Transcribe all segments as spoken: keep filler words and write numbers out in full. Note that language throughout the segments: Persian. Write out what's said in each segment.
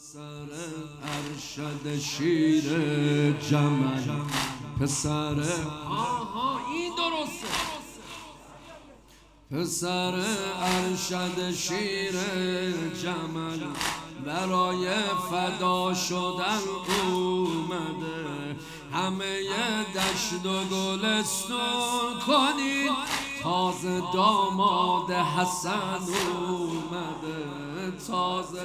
پسر ارشد شیر جمل، پسر آها این درسته، پسر ارشد شیر جمل برای فدا شدن اومده. همه دشت و گلستون کنید، تازه داماد حسن اومده، تازه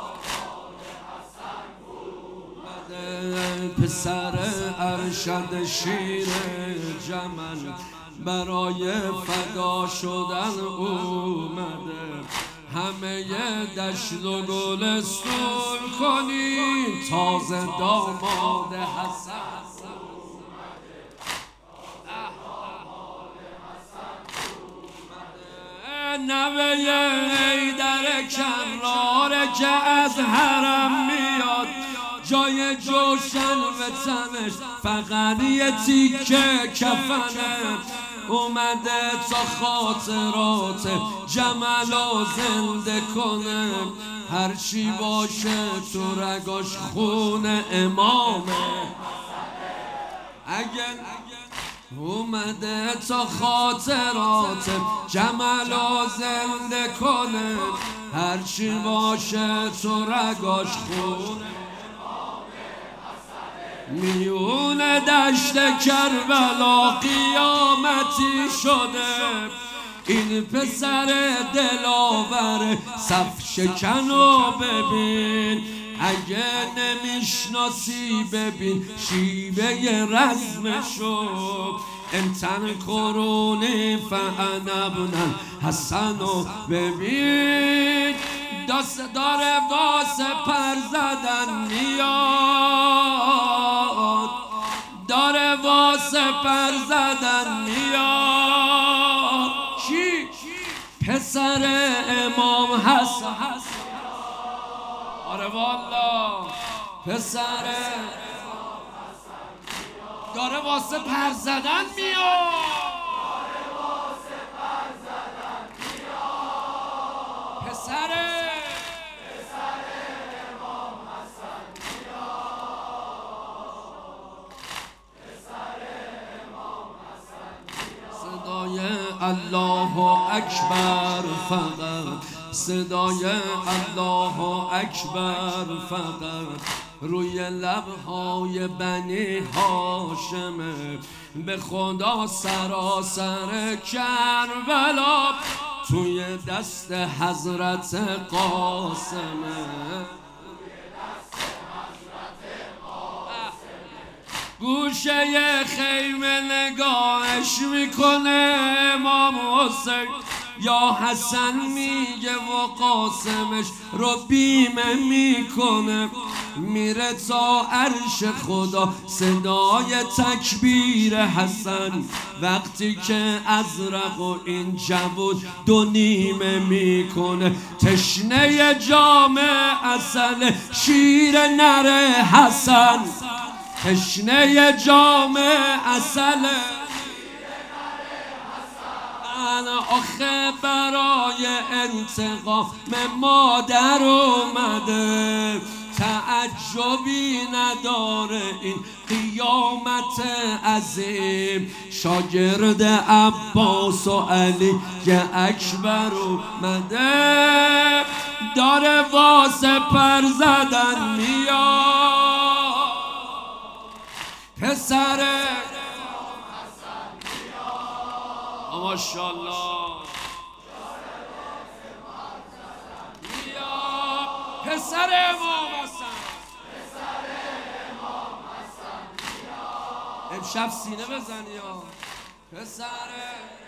پسر ارشد شیر جمل برای فدا شدن اومده. همه دشت و گلستون کنید، تازه داماد حسن نوه حیدر کراره که از حرم میاد، جای جوشن و تنش فقط یه تیکه کفنه. اومده تا خاطرات جملو زنده کنه، هرچی باشه تو رگاش خون امامه. اگه اومده تا خاطرات جملو زنده کنه، هرچی باشه تو رگاش خون میون دشت کربلا قیامتی شده. این پسر دلاور صف شکنو ببین، اگه نمیشناسی ببین شیوه رزمشو. انتن کرونی فعنبنن حسنو ببین، دست داره واسه پر زدن میاد، داره واسه پر زدن میاد. کی؟ پسر امام حسن. آره والا پسر داره واسه پر زدن میاد، داره واسه پر زدن میاد. پسر پسر امام حسن میاد، پسر امام حسن میاد. صدای الله اکبر فقط، صدای الله اکبر فقط روی لبهای بنی هاشمه. به خدا سراسر کربلا توی دست حضرت قاسمه. گوشه خیمه نگاهش میکنه امام حسین، یا حسن میگه و قاسمش رو بیمه میکنه. میره تا عرش خدا صدای تکبیر حسن، وقتی که ازرق و این جوود دو نیمه میکنه. تشنه جام عسل شیر نر حسن، تشنه جام عسل آخه برای انتقام مادر اومده. تعجبی نداره این قیامت عظیم، شاگرد عباس و علی اکبر اومده. داره واسه پر زدن میاد، پسر ماشاءالله پسر امام حسن، پسر امام حسن امشب سینه بزنی یا پسر